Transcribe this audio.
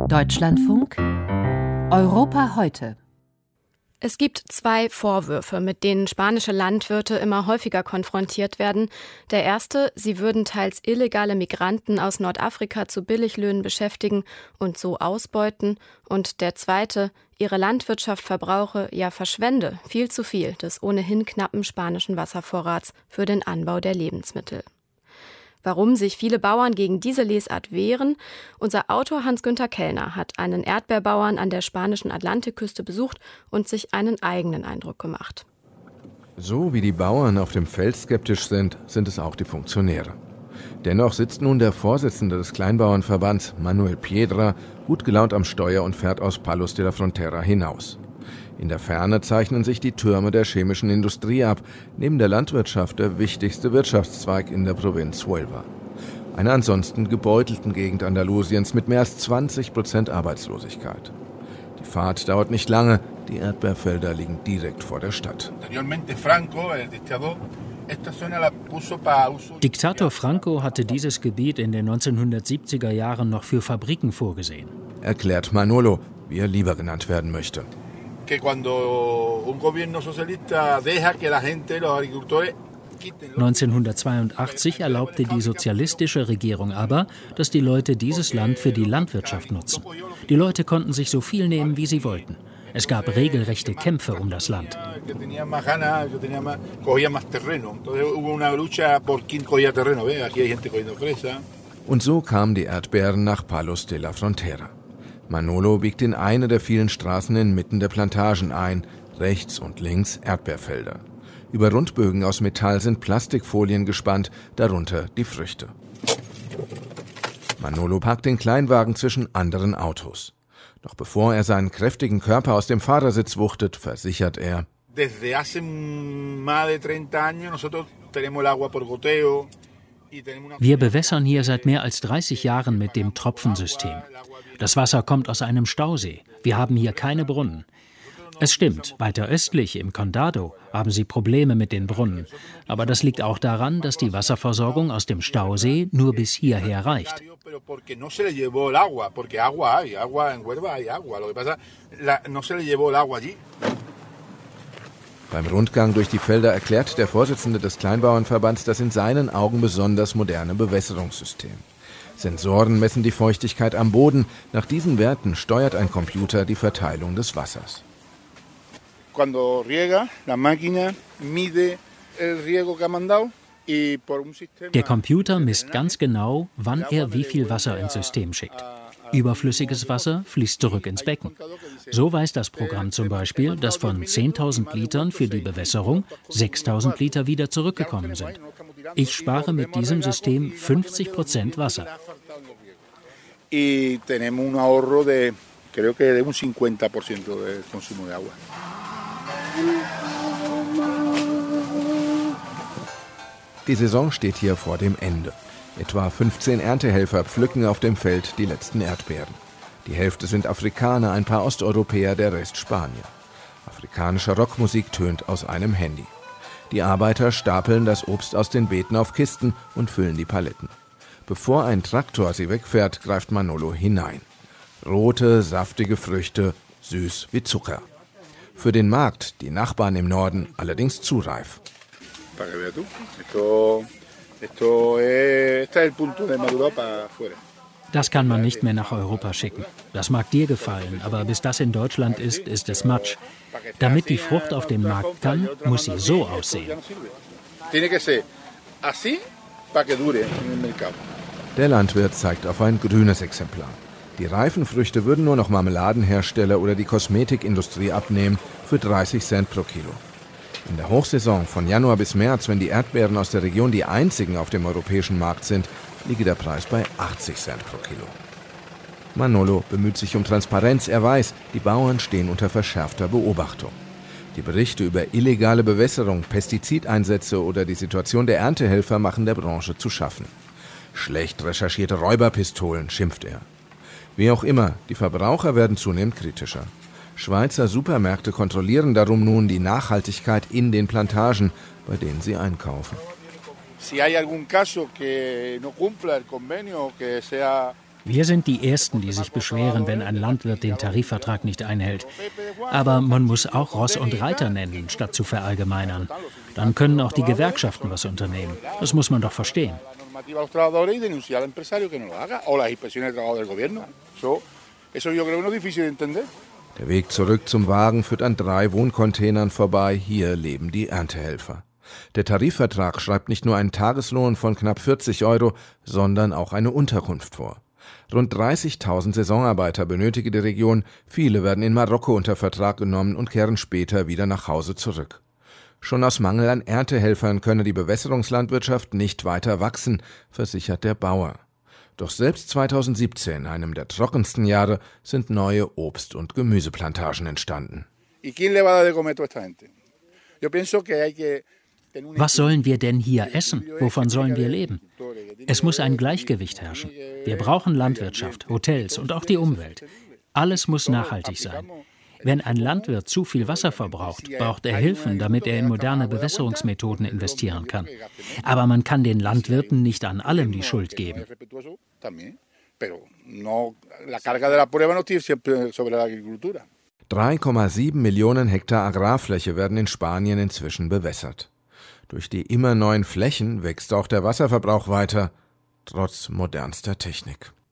Deutschlandfunk Europa heute. Es gibt 2 Vorwürfe, mit denen spanische Landwirte immer häufiger konfrontiert werden. Der erste, sie würden teils illegale Migranten aus Nordafrika zu Billiglöhnen beschäftigen und so ausbeuten. Und der zweite, ihre Landwirtschaft verbrauche, ja verschwende, viel zu viel des ohnehin knappen spanischen Wasservorrats für den Anbau der Lebensmittel. Warum sich viele Bauern gegen diese Lesart wehren? Unser Autor Hans-Günther Kellner hat einen Erdbeerbauern an der spanischen Atlantikküste besucht und sich einen eigenen Eindruck gemacht. So wie die Bauern auf dem Feld skeptisch sind, sind es auch die Funktionäre. Dennoch sitzt nun der Vorsitzende des Kleinbauernverbands, Manuel Piedra, gut gelaunt am Steuer und fährt aus Palos de la Frontera hinaus. In der Ferne zeichnen sich die Türme der chemischen Industrie ab, neben der Landwirtschaft der wichtigste Wirtschaftszweig in der Provinz Huelva. Einer ansonsten gebeutelten Gegend Andalusiens mit mehr als 20% Arbeitslosigkeit. Die Fahrt dauert nicht lange, die Erdbeerfelder liegen direkt vor der Stadt. Diktator Franco hatte dieses Gebiet in den 1970er Jahren noch für Fabriken vorgesehen, erklärt Manolo, wie er lieber genannt werden möchte. 1982 erlaubte die sozialistische Regierung aber, dass die Leute dieses Land für die Landwirtschaft nutzen. Die Leute konnten sich so viel nehmen, wie sie wollten. Es gab regelrechte Kämpfe um das Land. Und so kamen die Erdbeeren nach Palos de la Frontera. Manolo biegt in eine der vielen Straßen inmitten der Plantagen ein, rechts und links Erdbeerfelder. Über Rundbögen aus Metall sind Plastikfolien gespannt, darunter die Früchte. Manolo parkt den Kleinwagen zwischen anderen Autos. Doch bevor er seinen kräftigen Körper aus dem Fahrersitz wuchtet, versichert er: Wir bewässern hier seit mehr als 30 Jahren mit dem Tropfensystem. Das Wasser kommt aus einem Stausee. Wir haben hier keine Brunnen. Es stimmt, weiter östlich im Condado haben sie Probleme mit den Brunnen. Aber das liegt auch daran, dass die Wasserversorgung aus dem Stausee nur bis hierher reicht. Beim Rundgang durch die Felder erklärt der Vorsitzende des Kleinbauernverbands das in seinen Augen besonders moderne Bewässerungssystem. Sensoren messen die Feuchtigkeit am Boden. Nach diesen Werten steuert ein Computer die Verteilung des Wassers. Der Computer misst ganz genau, wann er wie viel Wasser ins System schickt. Überflüssiges Wasser fließt zurück ins Becken. So weiß das Programm zum Beispiel, dass von 10.000 Litern für die Bewässerung 6.000 Liter wieder zurückgekommen sind. Ich spare mit diesem System 50% Wasser. Die Saison steht hier vor dem Ende. Etwa 15 Erntehelfer pflücken auf dem Feld die letzten Erdbeeren. Die Hälfte sind Afrikaner, ein paar Osteuropäer, der Rest Spanier. Afrikanische Rockmusik tönt aus einem Handy. Die Arbeiter stapeln das Obst aus den Beeten auf Kisten und füllen die Paletten. Bevor ein Traktor sie wegfährt, greift Manolo hinein. Rote, saftige Früchte, süß wie Zucker. Für den Markt, die Nachbarn im Norden, allerdings zu reif. Das kann man nicht mehr nach Europa schicken. Das mag dir gefallen, aber bis das in Deutschland ist, ist es Matsch. Damit die Frucht auf den Markt kann, muss sie so aussehen. Der Landwirt zeigt auf ein grünes Exemplar. Die reifen Früchte würden nur noch Marmeladenhersteller oder die Kosmetikindustrie abnehmen für 30 Cent pro Kilo. In der Hochsaison von Januar bis März, wenn die Erdbeeren aus der Region die einzigen auf dem europäischen Markt sind, liege der Preis bei 80 Cent pro Kilo. Manolo bemüht sich um Transparenz. Er weiß, die Bauern stehen unter verschärfter Beobachtung. Die Berichte über illegale Bewässerung, Pestizideinsätze oder die Situation der Erntehelfer machen der Branche zu schaffen. Schlecht recherchierte Räuberpistolen, schimpft er. Wie auch immer, die Verbraucher werden zunehmend kritischer. Schweizer Supermärkte kontrollieren darum nun die Nachhaltigkeit in den Plantagen, bei denen sie einkaufen. Wir sind die Ersten, die sich beschweren, wenn ein Landwirt den Tarifvertrag nicht einhält. Aber man muss auch Ross und Reiter nennen, statt zu verallgemeinern. Dann können auch die Gewerkschaften was unternehmen. Das muss man doch verstehen. Der Weg zurück zum Wagen führt an 3 Wohncontainern vorbei. Hier leben die Erntehelfer. Der Tarifvertrag schreibt nicht nur einen Tageslohn von knapp 40 €, sondern auch eine Unterkunft vor. Rund 30.000 Saisonarbeiter benötige die Region. Viele werden in Marokko unter Vertrag genommen und kehren später wieder nach Hause zurück. Schon aus Mangel an Erntehelfern könne die Bewässerungslandwirtschaft nicht weiter wachsen, versichert der Bauer. Doch selbst 2017, einem der trockensten Jahre, sind neue Obst- und Gemüseplantagen entstanden. Was sollen wir denn hier essen? Wovon sollen wir leben? Es muss ein Gleichgewicht herrschen. Wir brauchen Landwirtschaft, Hotels und auch die Umwelt. Alles muss nachhaltig sein. Wenn ein Landwirt zu viel Wasser verbraucht, braucht er Hilfen, damit er in moderne Bewässerungsmethoden investieren kann. Aber man kann den Landwirten nicht an allem die Schuld geben. 3,7 Millionen Hektar Agrarfläche werden in Spanien inzwischen bewässert. Durch die immer neuen Flächen wächst auch der Wasserverbrauch weiter, trotz modernster Technik.